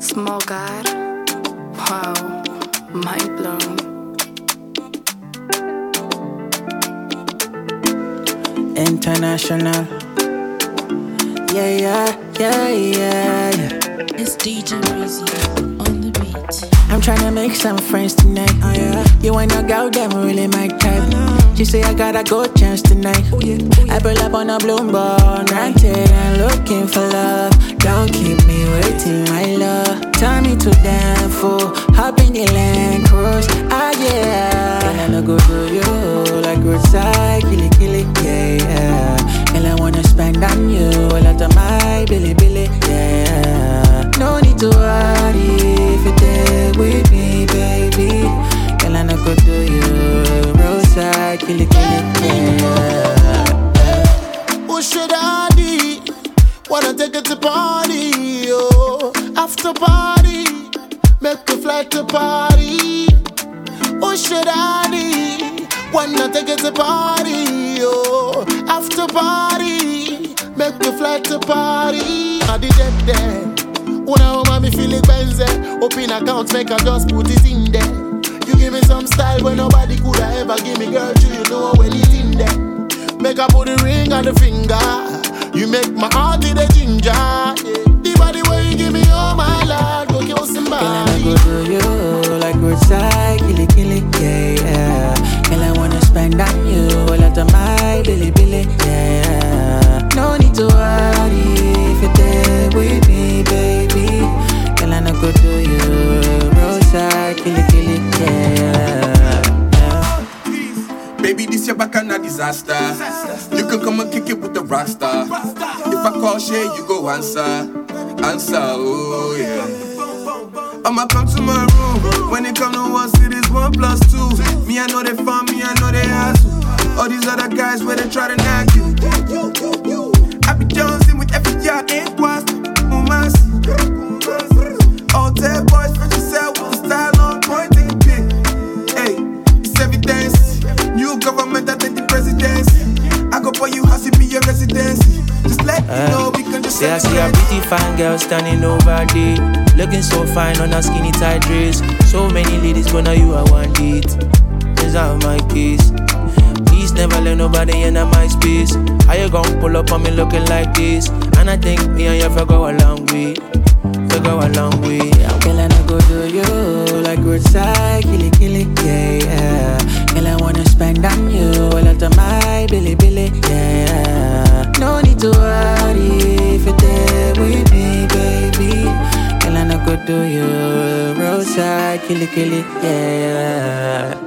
Small God. Wow. Mind blown. International. Yeah. It's DJ Breezy on the beat. I'm tryna make some friends tonight. Oh, yeah. You ain't no girl, them really my type. She say I got a good chance tonight. I pull up on a Bloomberg, granted and looking for love. Don't keep me waiting, my love. Tell me to damn fool, hop in the Land Cruise. Ah yeah, and I no go do you like roadside, kill it, yeah. And I wanna spend on you a lot of my Billy, yeah. No need to worry if you're there with me, baby. And I no go do you roadside, kill it, yeah. Who should I be? Wanna take it to party, oh. After party, make a flight to party. Who should I be? Wanna take it to party, oh. After party, make a flight to party. I did it there. Una woman me feel it benze. Open accounts, make I just put it in there. You give me some style when nobody could ever give me, girl. You know when it's in there. Make I put the ring on the finger. You make my heart in the ginger. Yeah. The body where you give me all my life, go kill somebody. Girl, I go do you like roadside, kill it, yeah. Girl, I wanna spend on you a lot of my Billy, yeah. No need to worry if you're there with me, baby. Girl, I go do you roadside, kill it, yeah. Baby, this your back and a disaster. You can come and kick it with the rasta. If I call Shay, you go answer, oh yeah. I'ma come to my room. When it come to one cities, 1+2. Me, I know they found me, I know they hustle. All these other guys where they try to knock you. I be Jonesing with every yard, ain't quast, Mumas. All tell boys, fresh yourself with the style on point, take a pic. Hey, it's evidence. New government, I take the presidency. I go for you, house, it be your residency. Just let me know, we can just I see a pretty fine girl standing over there, looking so fine on a skinny tight dress. So many ladies, but now you are one date. Is out my case. Please never let nobody enter my space. How you gon' pull up on me looking like this? And I think me and you for go a long way. Girl, I no go do you like roadside, kill it, yeah. Girl, I wanna spend on you a lot of my Billy, yeah. No need to worry if you're there with me, baby. Girl, I no go do you roadside, kill it, yeah.